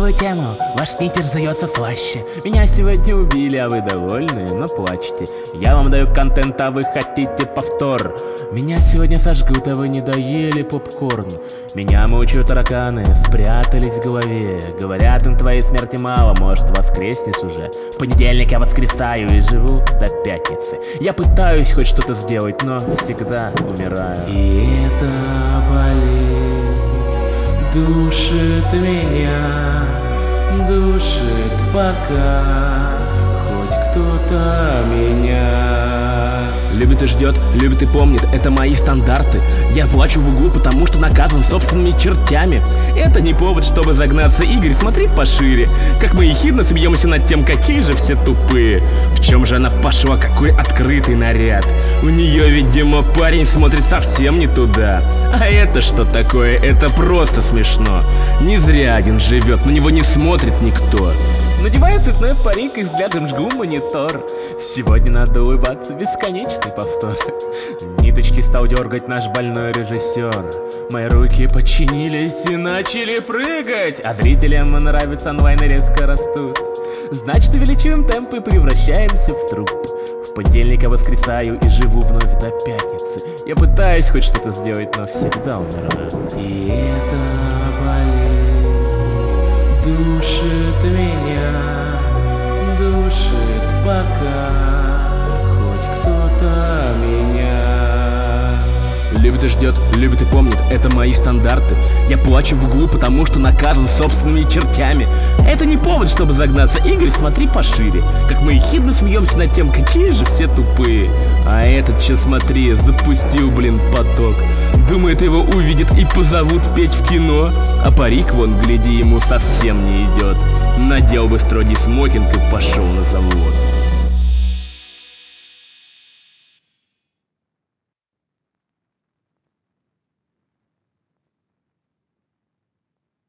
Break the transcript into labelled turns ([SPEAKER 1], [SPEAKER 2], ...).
[SPEAKER 1] новую тему, ваш Питер сдается слаще. Меня сегодня убили, а вы довольны, но плачете. Я вам даю контент, а вы хотите повтор. Меня сегодня сожгут, а вы не доели попкорн. Меня мучают тараканы, спрятались в голове. Говорят, им твоей смерти мало, может воскреснешь уже. В понедельник я воскресаю и живу до пятницы. Я пытаюсь хоть что-то сделать, но всегда умираю.
[SPEAKER 2] И эта болезнь душит меня, душит пока хоть кто-то меня
[SPEAKER 3] любит и ждет, любит и помнит, это мои стандарты. Я плачу в углу, потому что наказан собственными чертями. Это не повод, чтобы загнаться, Игорь, смотри пошире. Как мы ехидно смеемся над тем, какие же все тупые. В чем же она пошла, какой открытый наряд. У нее, видимо, парень смотрит совсем не туда. А это что такое? Это просто смешно. Не зря один живет, на него не смотрит никто.
[SPEAKER 1] Надевает цветной парик и взглядом жгу монитор. Сегодня надо улыбаться, бесконечный повтор. Ниточки стал дергать наш больной режиссер. Мои руки подчинились и начали прыгать. А зрителям нравится, онлайны резко растут. Значит, увеличиваем темпы, превращаемся в труп. В понедельник я воскресаю и живу вновь до пятницы. Я пытаюсь хоть что-то сделать, но всегда умираю.
[SPEAKER 2] И эта болезнь душит меня, душит пока хоть кто-то меня
[SPEAKER 3] любит и ждет, любит и помнит, это мои стандарты. Я плачу в углу, потому что наказан собственными чертями. Это не повод, чтобы загнаться, Игорь, смотри пошире. Как мы ехидно смеемся над тем, какие же все тупые. А этот, че смотри, запустил, поток. Думает, его увидят и позовут петь в кино. А парик, вон, гляди, ему совсем не идет. Надел бы строгий смокинг и пошел на завод.